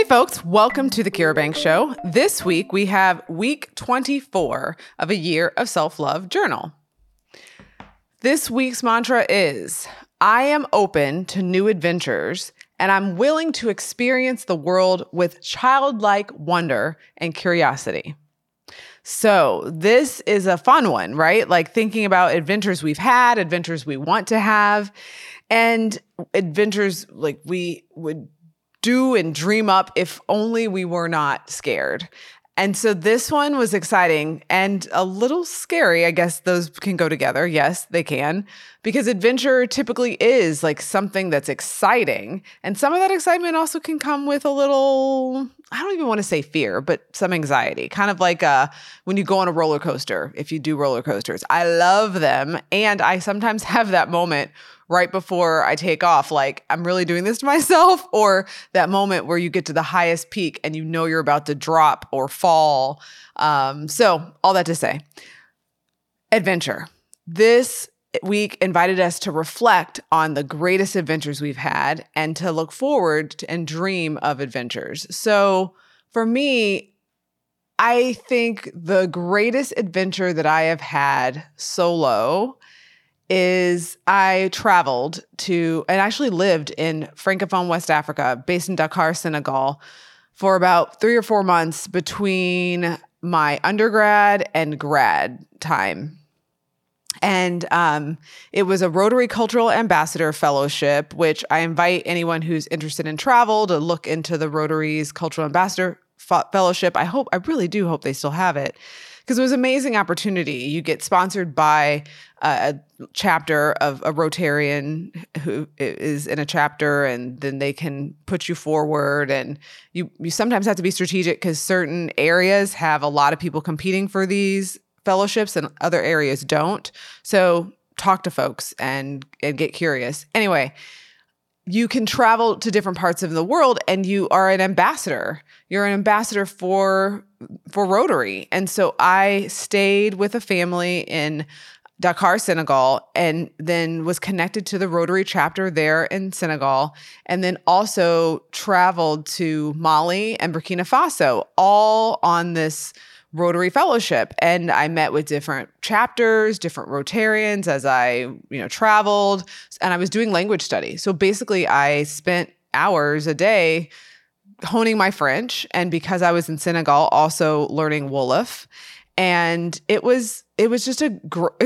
Hey folks, welcome to the Kira Banks Show. This week we have week 24 of a year of self-love journal. This week's mantra is, I am open to new adventures and I'm willing to experience the world with childlike wonder and curiosity. So this is a fun one, right? Like thinking about adventures we've had, adventures we want to have, and adventures like we would do and dream up if only we were not scared. And so this one was exciting and a little scary. I guess those can go together. Yes, they can. Because adventure typically is like something that's exciting. And some of that excitement also can come with a little, I don't even want to say fear, but some anxiety. Kind of like when you go on a roller coaster, if you do roller coasters. I love them. And I sometimes have that moment right before I take off, like I'm really doing this to myself, or that moment where you get to the highest peak and you know you're about to drop or fall. So all that to say, adventure. This week invited us to reflect on the greatest adventures we've had and to look forward to and dream of adventures. So for me, I think the greatest adventure that I have had solo is I traveled to and actually lived in Francophone West Africa, based in Dakar, Senegal, for about 3 or 4 months between my undergrad and grad time. And it was a Rotary Cultural Ambassador Fellowship, which I invite anyone who's interested in travel to look into the Rotary's Cultural Ambassador Fellowship. I really do hope they still have it, because it was an amazing opportunity. You get sponsored by a chapter of a Rotarian who is in a chapter, and then they can put you forward. And you sometimes have to be strategic because certain areas have a lot of people competing for these fellowships and other areas don't. So talk to folks and get curious. Anyway, you can travel to different parts of the world and you are an ambassador. You're an ambassador for Rotary. And so I stayed with a family in Dakar, Senegal, and then was connected to the Rotary chapter there in Senegal, and then also traveled to Mali and Burkina Faso, all on this Rotary Fellowship. And I met with different chapters, different Rotarians as I, traveled, and I was doing language study. So basically I spent hours a day honing my French. And because I was in Senegal, also learning Wolof. And it was just a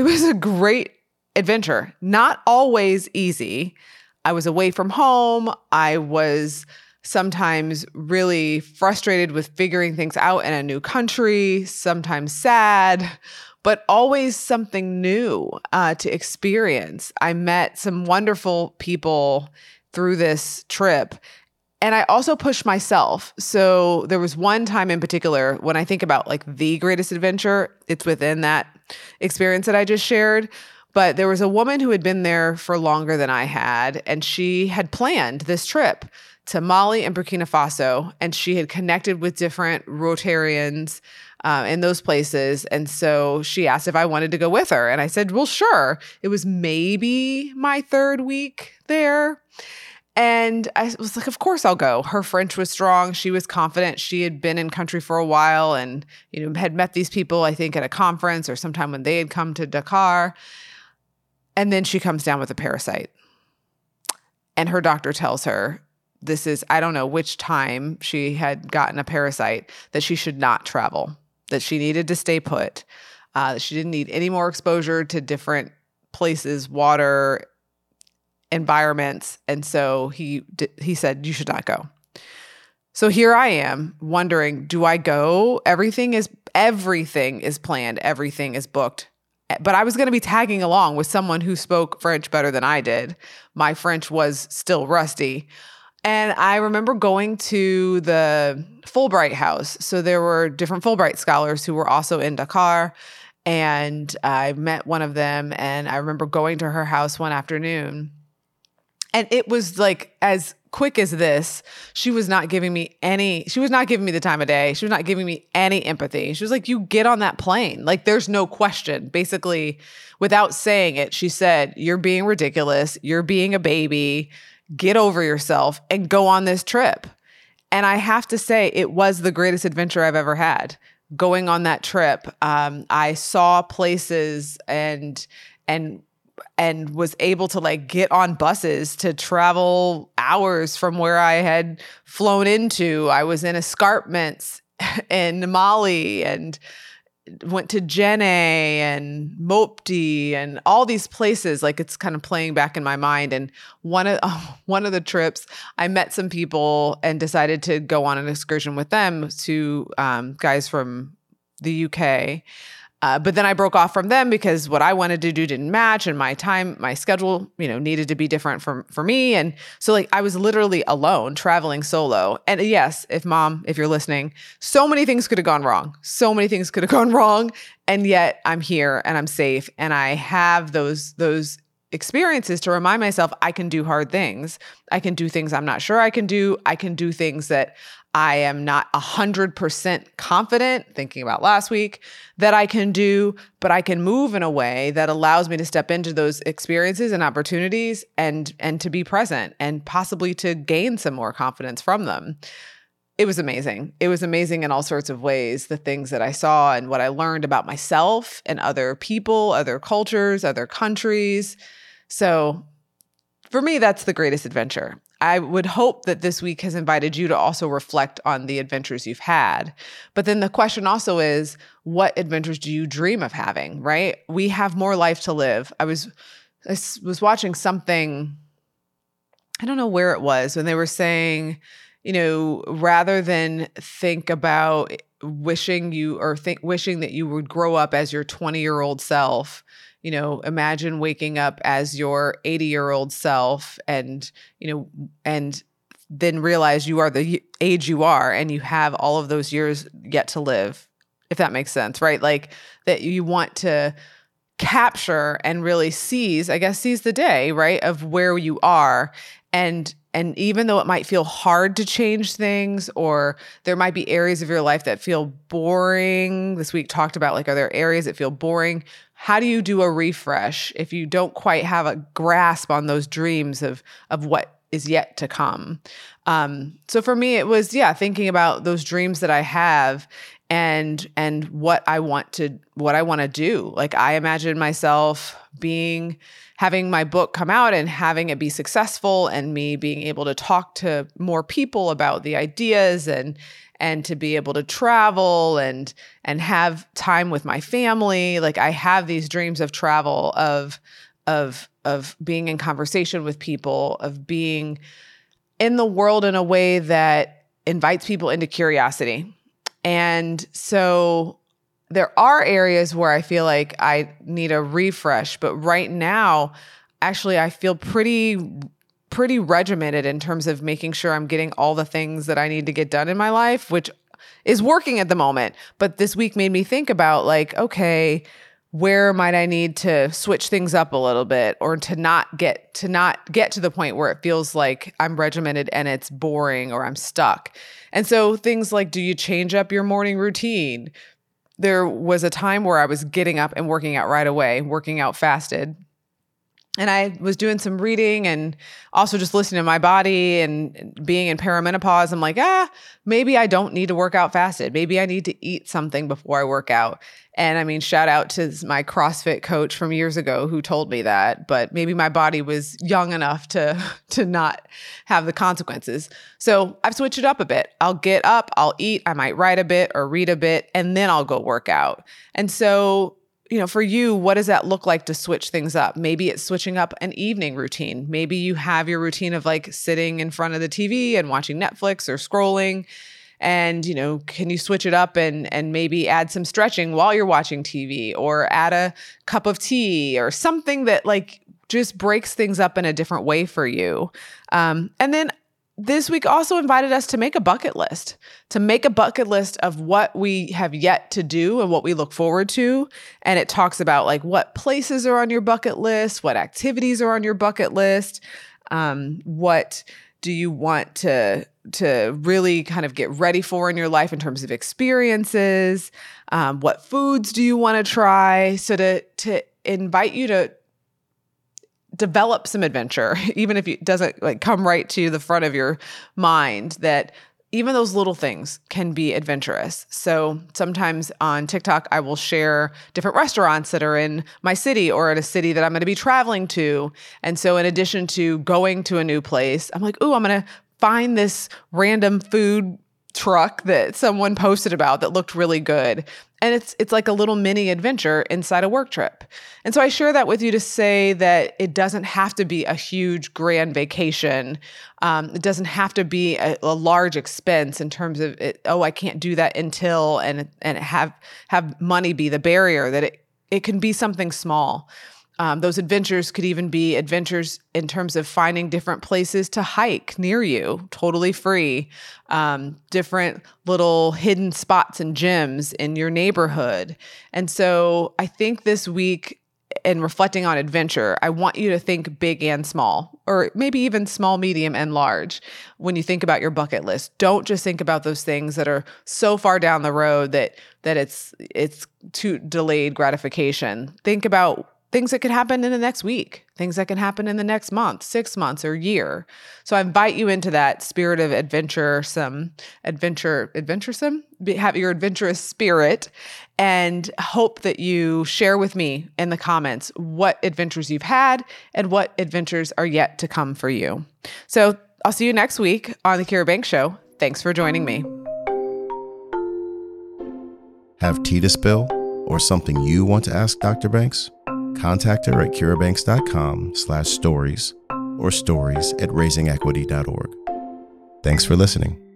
great adventure. Not always easy. I was away from home. I was sometimes really frustrated with figuring things out in a new country, sometimes sad, but always something new to experience. I met some wonderful people through this trip. And I also pushed myself. So there was one time in particular when I think about like the greatest adventure, it's within that experience that I just shared. But there was a woman who had been there for longer than I had, and she had planned this trip to Mali and Burkina Faso, and she had connected with different Rotarians in those places. And so she asked if I wanted to go with her. And I said, well, sure. It was maybe my 3rd week there. And I was like, of course I'll go. Her French was strong. She was confident. She had been in country for a while and, had met these people, I think, at a conference or sometime when they had come to Dakar. And then she comes down with a parasite. And her doctor tells her, this is, I don't know which time she had gotten a parasite, that she should not travel, that she needed to stay put, that she didn't need any more exposure to different places, water, environments. And so he said, you should not go. So here I am wondering, do I go? Everything is planned. Everything is booked. But I was going to be tagging along with someone who spoke French better than I did. My French was still rusty. And I remember going to the Fulbright House. So there were different Fulbright scholars who were also in Dakar. And I met one of them. And I remember going to her house one afternoon. And it was like as quick as this. She was not giving me the time of day. She was not giving me any empathy. She was like, you get on that plane. Like there's no question. Basically, without saying it, she said, you're being ridiculous. You're being a baby. Get over yourself and go on this trip. And I have to say, it was the greatest adventure I've ever had. Going on that trip, I saw places and was able to like get on buses to travel hours from where I had flown into. I was in escarpments in Mali and went to Jenne and Mopti and all these places. Like, it's kind of playing back in my mind. And one of the trips, I met some people and decided to go on an excursion with them to guys from the UK. But then I broke off from them because what I wanted to do didn't match, and my schedule, needed to be different for me. And so like I was literally alone traveling solo. And yes, if you're listening, so many things could have gone wrong. So many things could have gone wrong. And yet I'm here and I'm safe. And I have those experiences to remind myself I can do hard things. I can do things I'm not sure I can do. I can do things that I am not 100% confident, thinking about last week, that I can do, but I can move in a way that allows me to step into those experiences and opportunities and to be present and possibly to gain some more confidence from them. It was amazing. It was amazing in all sorts of ways, the things that I saw and what I learned about myself and other people, other cultures, other countries. So for me, that's the greatest adventure. I would hope that this week has invited you to also reflect on the adventures you've had. But then the question also is, what adventures do you dream of having, right? We have more life to live. I was watching something, I don't know where it was, when they were saying, rather than think about wishing that you would grow up as your 20-year-old self, imagine waking up as your 80-year-old self and then realize you are the age you are and you have all of those years yet to live, if that makes sense, right? Like that you want to capture and really seize the day, right, of where you are. And even though it might feel hard to change things, or there might be areas of your life that feel boring. This week talked about, like, are there areas that feel boring? How do you do a refresh if you don't quite have a grasp on those dreams of what is yet to come? So for me, it was, thinking about those dreams that I have and what I want to do. Like, I imagine myself having my book come out and having it be successful, and me being able to talk to more people about the ideas and to be able to travel and have time with my family. Like, I have these dreams of travel, of being in conversation with people, of being in the world in a way that invites people into curiosity. And so there are areas where I feel like I need a refresh, but right now, actually, I feel pretty regimented in terms of making sure I'm getting all the things that I need to get done in my life, which is working at the moment. But this week made me think about, like, okay, where might I need to switch things up a little bit, or to not get to the point where it feels like I'm regimented and it's boring or I'm stuck. And so things like, do you change up your morning routine? There was a time where I was getting up and working out right away, working out fasted. And I was doing some reading and also just listening to my body, and being in perimenopause. I'm like, maybe I don't need to work out fasted. Maybe I need to eat something before I work out. And I mean, shout out to my CrossFit coach from years ago who told me that, but maybe my body was young enough to not have the consequences. So I've switched it up a bit. I'll get up, I'll eat, I might write a bit or read a bit, and then I'll go work out. And so, for you, what does that look like to switch things up? Maybe it's switching up an evening routine. Maybe you have your routine of, like, sitting in front of the TV and watching Netflix or scrolling. And, can you switch it up and maybe add some stretching while you're watching TV, or add a cup of tea or something that, like, just breaks things up in a different way for you. And then this week also invited us to make a bucket list, of what we have yet to do and what we look forward to. And it talks about, like, what places are on your bucket list, what activities are on your bucket list, what do you want to really kind of get ready for in your life in terms of experiences, what foods do you want to try? So to invite you to develop some adventure, even if it doesn't, like, come right to the front of your mind, that even those little things can be adventurous. So sometimes on TikTok, I will share different restaurants that are in my city or in a city that I'm going to be traveling to. And so in addition to going to a new place, I'm like, ooh, I'm going to find this random food truck that someone posted about that looked really good. And it's like a little mini adventure inside a work trip. And so I share that with you to say that it doesn't have to be a huge grand vacation. It doesn't have to be a large expense in terms of it, oh, I can't do that until and have money be the barrier, that it can be something small. Those adventures could even be adventures in terms of finding different places to hike near you, totally free, different little hidden spots and gyms in your neighborhood. And so I think this week, in reflecting on adventure, I want you to think big and small, or maybe even small, medium, and large when you think about your bucket list. Don't just think about those things that are so far down the road that it's too delayed gratification. Think about things that could happen in the next week, things that can happen in the next month, 6 months, or year. So I invite you into that spirit of adventuresome, have your adventurous spirit, and hope that you share with me in the comments what adventures you've had and what adventures are yet to come for you. So I'll see you next week on The Kira Banks Show. Thanks for joining me. Have tea to spill or something you want to ask Dr. Banks? Contact her at kirabanks.com/stories or stories@raisingequity.org. Thanks for listening.